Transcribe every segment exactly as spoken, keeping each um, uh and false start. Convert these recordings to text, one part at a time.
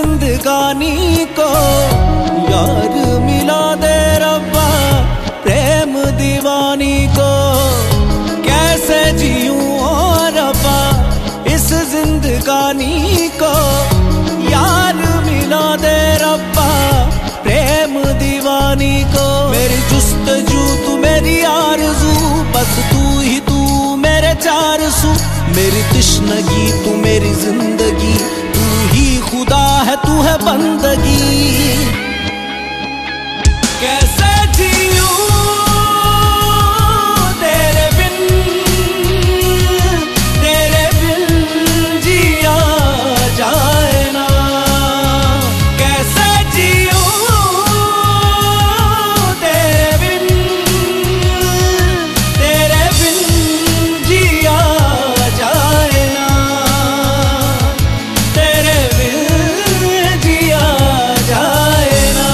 जिंदगानी को यार मिला दे रब्बा, प्रेम दीवानी को कैसे जीऊं ओ रब्बा, इस जिंदगानी को यार मिला दे रब्बा, प्रेम दीवानी को। मेरी जुस्तजू तू मेरी आरज़ू, बस तू ही तू मेरे चार सू, मेरी तिश्नगी तू मेरी जिंदगी, तू ही खुदा है तू है बंदगी। कैसे जीऊं तेरे बिन, तेरे बिन जिया जाए ना, कैसे जीऊं तेरे बिन, तेरे बिन जिया जाए ना, तेरे बिन जिया जाए ना।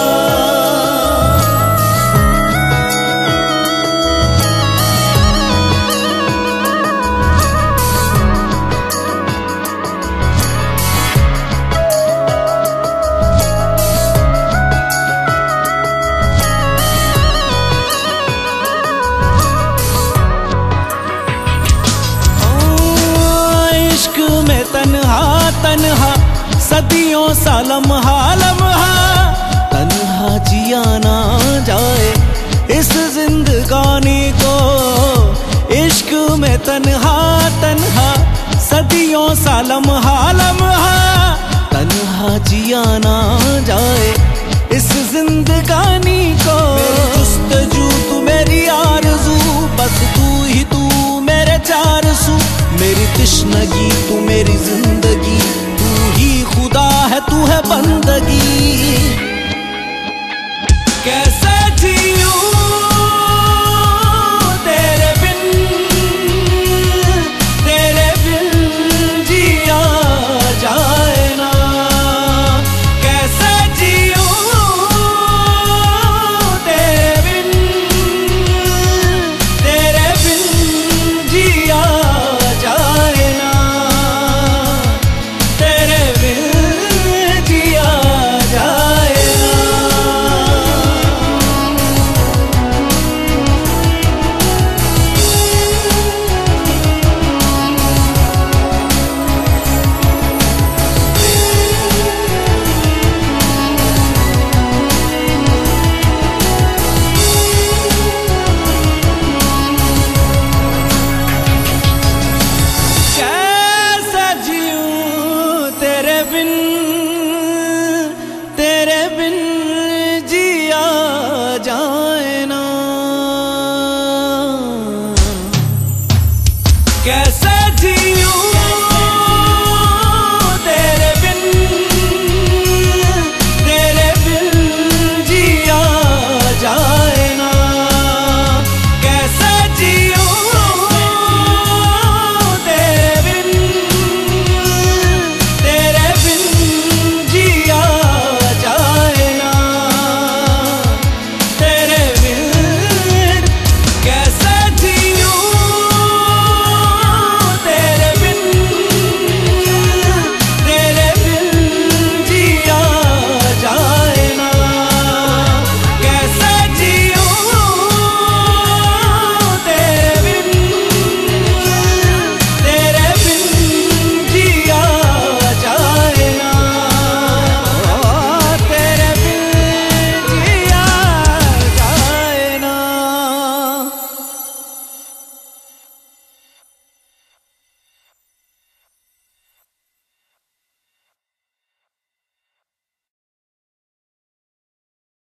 इश्क में तन्हा तन्हा सदियों सा लम्हा लम्हा, तन्हा जिया ना जाए इस जिंदगानी को। इश्क में तन्हा तन्हा सदियों सा लम्हा लम्हा, तन्हा जिया ना जाए इस जिंदगानी को। मेरी जुस्तजू तू मेरी आरज़ू, बस तू ही तू मेरे चार सू, मेरी तिश्नगी तू मेरी जिंदगी, तू ही खुदा है तू है बंदगी।